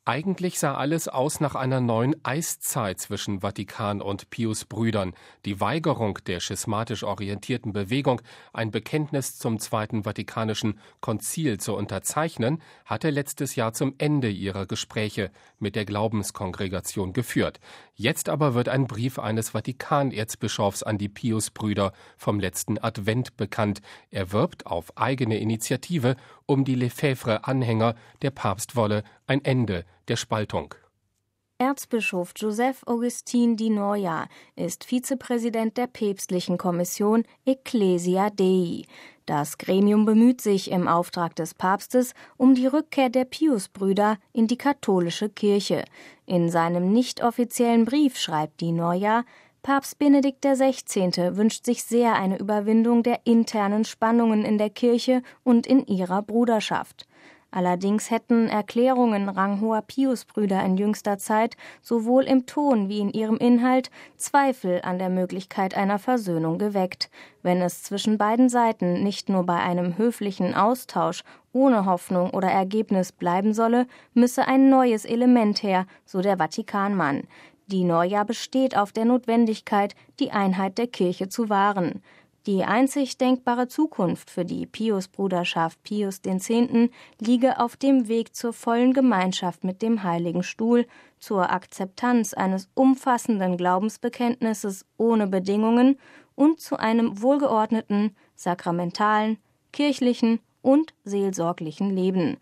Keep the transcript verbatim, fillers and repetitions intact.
Eigentlich sah alles aus nach einer neuen Eiszeit zwischen Vatikan und Pius-Brüdern. Die Weigerung der schismatisch orientierten Bewegung, ein Bekenntnis zum Zweiten Vatikanischen Konzil zu unterzeichnen, hatte letztes Jahr zum Ende ihrer Gespräche mit der Glaubenskongregation geführt. Jetzt aber wird ein Brief eines Vatikanerzbischofs an die Pius-Brüder vom letzten Advent bekannt. Er wirbt auf eigene Initiative um die Lefebvre-Anhänger, der Papst wolle ein Ende der Spaltung. Erzbischof Joseph Augustin Di Noia ist Vizepräsident der päpstlichen Kommission Ecclesia Dei. Das Gremium bemüht sich im Auftrag des Papstes um die Rückkehr der Pius-Brüder in die katholische Kirche. In seinem nicht offiziellen Brief schreibt Di Noia: Papst Benedikt der Sechzehnte wünscht sich sehr eine Überwindung der internen Spannungen in der Kirche und in ihrer Bruderschaft. Allerdings hätten Erklärungen ranghoher Pius-Brüder in jüngster Zeit sowohl im Ton wie in ihrem Inhalt Zweifel an der Möglichkeit einer Versöhnung geweckt. Wenn es zwischen beiden Seiten nicht nur bei einem höflichen Austausch ohne Hoffnung oder Ergebnis bleiben solle, müsse ein neues Element her, so der Vatikanmann. Di Noia besteht auf der Notwendigkeit, die Einheit der Kirche zu wahren. Die einzig denkbare Zukunft für die Pius-Bruderschaft Pius X. liege auf dem Weg zur vollen Gemeinschaft mit dem Heiligen Stuhl, zur Akzeptanz eines umfassenden Glaubensbekenntnisses ohne Bedingungen und zu einem wohlgeordneten, sakramentalen, kirchlichen und seelsorglichen Leben.